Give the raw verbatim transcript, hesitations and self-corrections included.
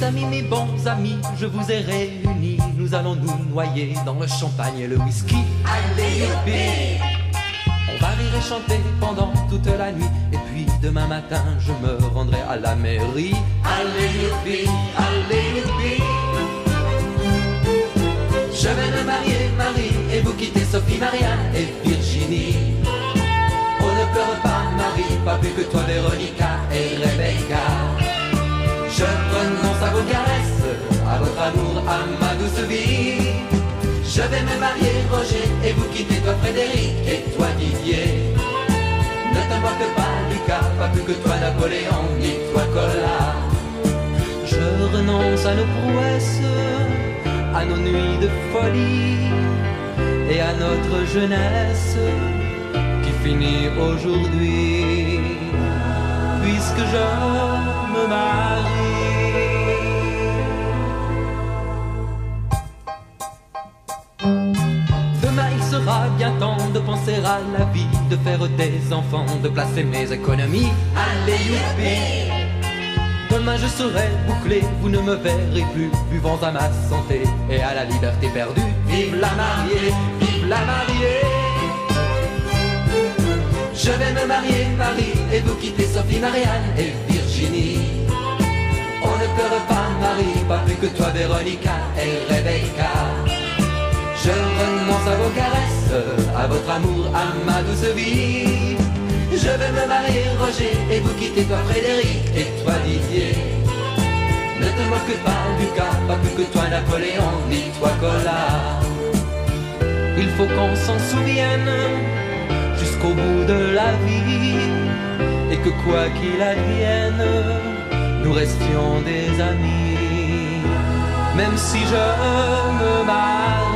amis, mes bons amis, je vous ai réunis. Nous allons nous noyer dans le champagne et le whisky. Allez, youpi! On va rire et chanter pendant toute la nuit. Et puis demain matin, je me rendrai à la mairie. Allez, youpi! Allez, youpi! Je vais me marier, Marie, et vous quitter Sophie, Marianne et Virginie. On ne pleure pas, Marie, pas plus que toi, Véronica et Rebecca. Je renonce à vos caresses, à votre amour, à ma douce vie. Je vais me marier, Roger, et vous quitter, toi, Frédéric, et toi, Didier. Ne te moque pas, Lucas, pas plus que toi, Napoléon, ni toi, Colas. Je renonce à nos prouesses, à nos nuits de folie, et à notre jeunesse qui finit aujourd'hui, puisque je me marie. Demain il sera bien temps de penser à la vie, de faire des enfants, de placer mes économies. Allez, youpi! Demain je serai bouclé, vous ne me verrez plus, buvant à ma santé et à la liberté perdue. Vive la mariée, vive la mariée. Je vais me marier, Marie, et vous quitter Sophie, Marianne et Virginie. On ne pleure pas, Marie, pas plus que toi, Véronica et Rebecca. Je renonce à vos caresses, à votre amour, à ma douce vie. Je vais me marier, Roger, et vous quitter, toi, Frédéric, et toi, Didier. Ne te moque pas, Lucas, pas plus que toi, Napoléon, ni toi, Colas. Il faut qu'on s'en souvienne jusqu'au bout de la vie, et que quoi qu'il advienne, nous restions des amis. Même si je me marie,